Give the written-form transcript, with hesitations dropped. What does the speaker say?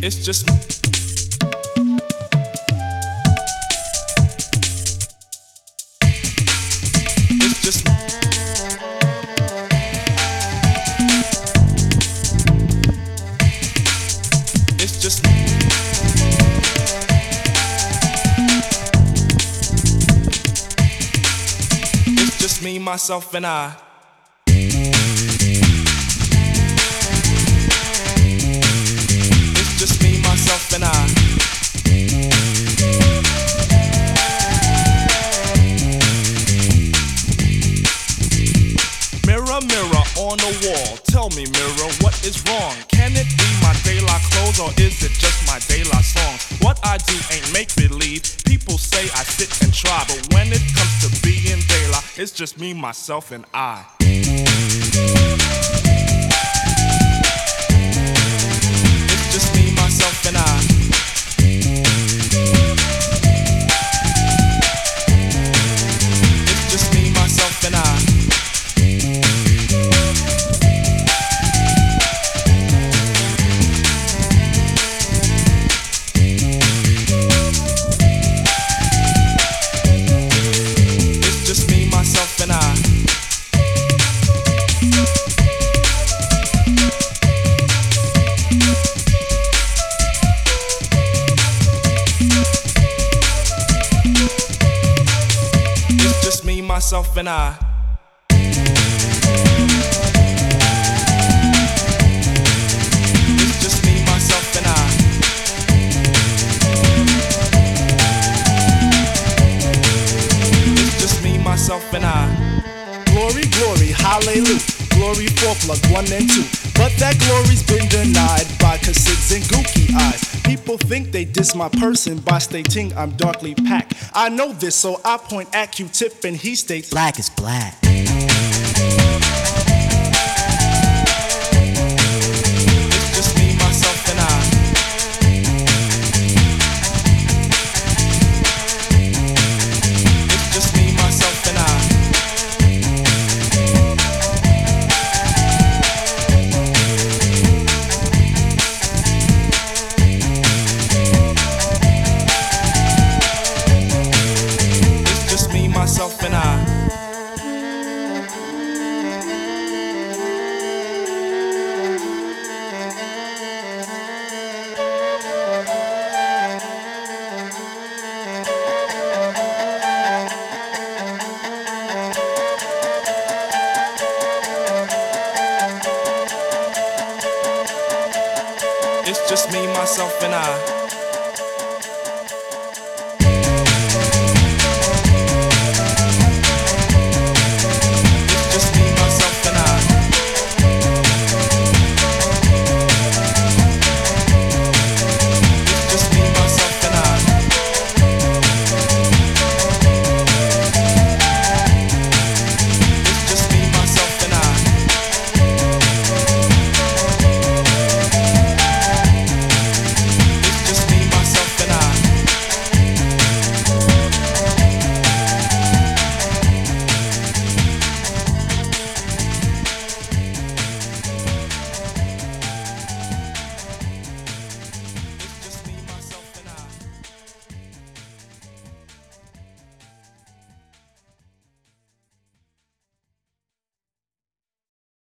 It's just It's just It's just It's just me, myself, and I. It's just me, myself, and I. Mirror, mirror on the wall, tell me, mirror, what is wrong? Can it be my daylight clothes or is it just my daylight song? What I do ain't make believe. People say I sit and try, but when it comes to being daylight, it's just me, myself, and I. It's just me, myself, and I. It's just me, myself, and I. And I. It's just me, myself, and I. It's just me, myself, and I. It's just me, myself, and I. Glory, glory, hallelujah. Glory for plug 1 and 2. But that glory's been denied by Cassids and Gookie eyes. People think they diss my person by stating I'm darkly packed. I know this, so I point at Q-Tip and he states black is black. It's just me, myself, and I. It's just me, myself, and I. Myself and I. It's just me, myself, and I.